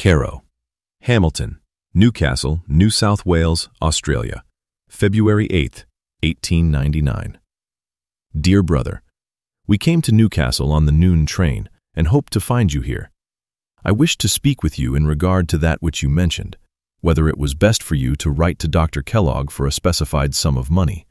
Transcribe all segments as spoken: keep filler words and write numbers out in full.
Caro, Hamilton, Newcastle, New South Wales, Australia, February eighth, eighteen ninety-nine. Dear brother, we came to Newcastle on the noon train and hoped to find you here. I wished to speak with you in regard to that which you mentioned, whether it was best for you to write to Doctor Kellogg for a specified sum of money.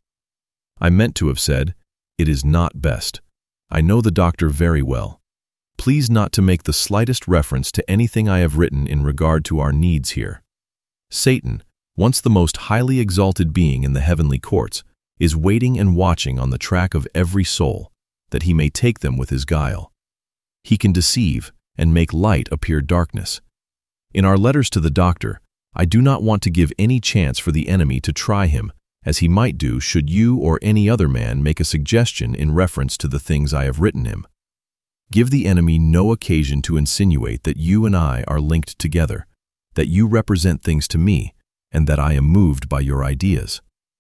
I meant to have said, it is not best. I know the doctor very well. Please not to make the slightest reference to anything I have written in regard to our needs here. Satan, once the most highly exalted being in the heavenly courts, is waiting and watching on the track of every soul, that he may take them with his guile. He can deceive and make light appear darkness. In our letters to the doctor, I do not want to give any chance for the enemy to try him, as he might do should you or any other man make a suggestion in reference to the things I have written him. Give the enemy no occasion to insinuate that you and I are linked together, that you represent things to me, and that I am moved by your ideas.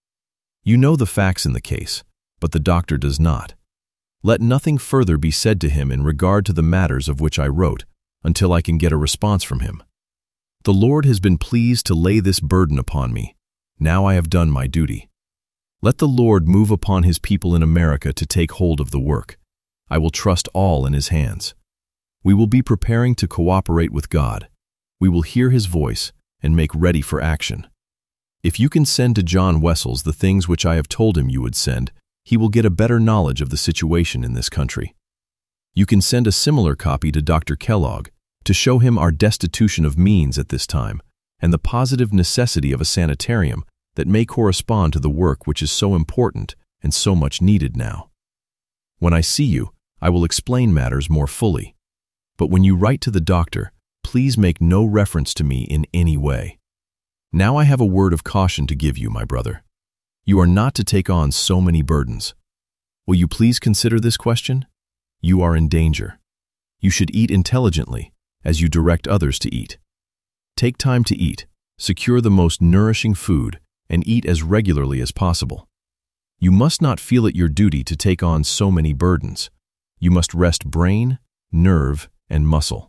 You know the facts in the case, but the doctor does not. Let nothing further be said to him in regard to the matters of which I wrote, until I can get a response from him. The Lord has been pleased to lay this burden upon me. Now I have done my duty. Let the Lord move upon his people in America to take hold of the work. I will trust all in his hands. We will be preparing to cooperate with God. We will hear his voice and make ready for action. If you can send to John Wessels the things which I have told him you would send, he will get a better knowledge of the situation in this country. You can send a similar copy to Doctor Kellogg to show him our destitution of means at this time and the positive necessity of a sanitarium that may correspond to the work which is so important and so much needed now. When I see you, I will explain matters more fully. But when you write to the doctor, please make no reference to me in any way. Now I have a word of caution to give you, my brother. You are not to take on so many burdens. Will you please consider this question? You are in danger. You should eat intelligently, as you direct others to eat. Take time to eat, secure the most nourishing food, and eat as regularly as possible. You must not feel it your duty to take on so many burdens. You must rest brain, nerve, and muscle.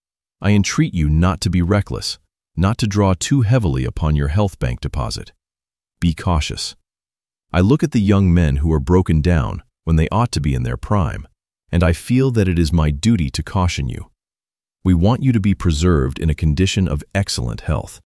I entreat you not to be reckless, not to draw too heavily upon your health bank deposit. Be cautious. I look at the young men who are broken down when they ought to be in their prime, and I feel that it is my duty to caution you. We want you to be preserved in a condition of excellent health.